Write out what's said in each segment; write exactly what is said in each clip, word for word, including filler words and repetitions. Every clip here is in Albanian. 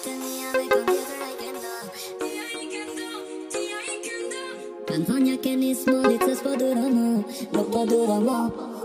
e mia me kon tjetër ai kenda. Tia i kenda, tia i kenda. Kan thonja keni smolit se s'po dura mu, nuk po dura mu.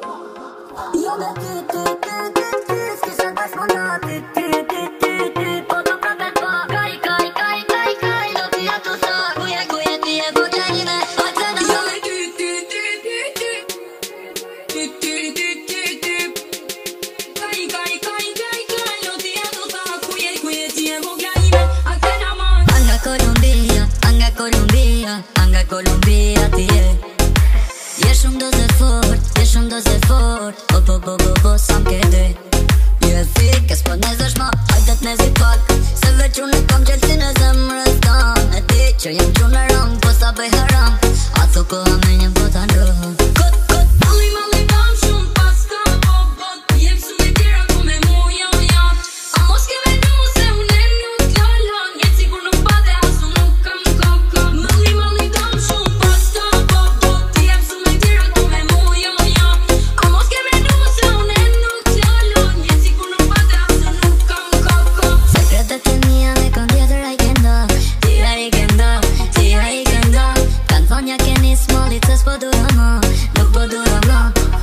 Jo me ty, ty, ty, ty, ty, s'kisha tash më nga ty, ty, ty, ty, ty, po të prapet pa. Kaj, kaj, kaj, kaj, kaj, do t'ja tu sa, kuje, kuje, ti e po gjenime, ojtë në. Jo me ty, ty, ty, ty, ty, ty, ty, ty, ty, ty. Kaj, kaj, kaj, kaj, kaj, do t'ja tu sa, kuje, kuje, ti e po gjenime, ojtë në man. Anga Colombia, anga Colombia, anga Colombia ti e. Je shumë doze fort, je shumë doze fort, po po po po po sa m'kede. Je fik, e s'po nezesh ma, hajde t'nezi pak, se veç unë kam qelsin e zemrës tan. E ti që jem qunë rang, po sa bëj haram, a thu ko amenjem po ta ndrohëm. Kot, kot, malli malli dam shumë paska, po bot, jem shumë e tjera ku me mu jan jan. A mos ke venu se unë nuk lalan, jetë sigur nuk pate asu nuk kam kaka. Malli malli dam shumë paska, po bot, jem shumë e tjera ku me mu jan jan. A mos ke venu se unë nuk lalan, jetë sigur nuk pate asu nuk kam kaka. Sekretet e mia me kon tjetër ai kenda, tia i kenda, tia i kenda. Kan thonja keni smolit se s'po dura mu, nuk po dura mu.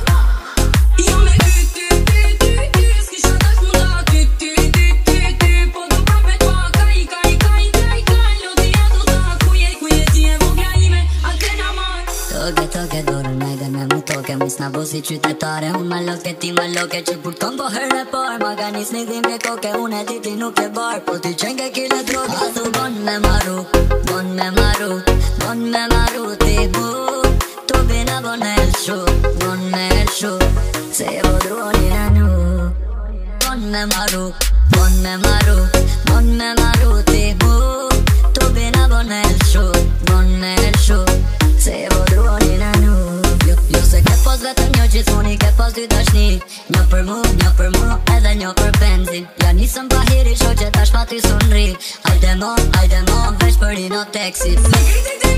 Jo me ty, ty, ty, ty, ty, s'kisha tash më nga ty, ty, ty, ty, ty, po të prapet pa. Kaj, kaj, kaj, kaj, kaj, lo t'ja tu sa, kuje, kuje, ti e vogla ime, atë na man. Toke, toke, dorën me gën me mu toke, mis na bo si qytetare, unë ma loke, ti ma loke, që kur ton po herë par, ma ka nis një dhim e koke, unë e ti ti nuk e bar, po ti qenke kile droge. A thu bon me maru, bon me maru, bon me maru ti bu, tu bina bon e lëshu, bon me lëshu, se e vodroni e nu. Bon me maru, bon me maru, bon me maru ti bu, tu bina bon e lëshu, bon me lëshu, se e vodroni e nu. Jo, jo se ke pos vetëm një gjithmoni, ke pos dy dashni, një për mu, një për mu, edhe një për benzin. Ja nisëm pa hiri, sho që tash pa ty sunri, hajde mo, hajde mo, veç për i no teksi.